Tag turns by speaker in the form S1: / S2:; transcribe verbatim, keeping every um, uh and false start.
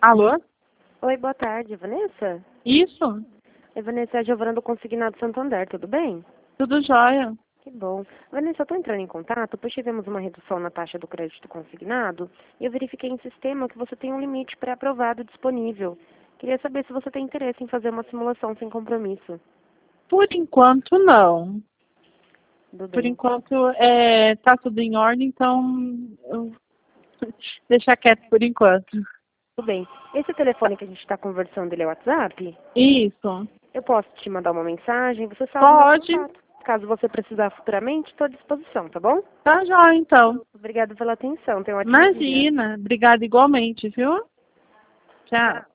S1: Alô?
S2: Oi, boa tarde, Vanessa?
S1: Isso?
S2: Oi, Vanessa, é a Giovana do Consignado Santander, tudo bem?
S1: Tudo jóia.
S2: Que bom. Vanessa, eu estou entrando em contato, pois tivemos uma redução na taxa do crédito consignado e eu verifiquei em sistema que você tem um limite pré-aprovado disponível. Queria saber se você tem interesse em fazer uma simulação sem compromisso.
S1: Por enquanto, não.
S2: Tudo
S1: Por
S2: bem.
S1: enquanto, é, tá tudo em ordem, então eu deixar quieto por enquanto.
S2: Tudo bem. Esse telefone que a gente está conversando, ele é o WhatsApp?
S1: Isso.
S2: Eu posso te mandar uma mensagem, você sabe o meu
S1: Pode.
S2: contato. Caso você precisar futuramente, estou à disposição, tá bom?
S1: Tá jóia, então.
S2: Obrigada pela atenção, tenha um ótimo dia.
S1: Imagina. Obrigada igualmente, viu? Tchau.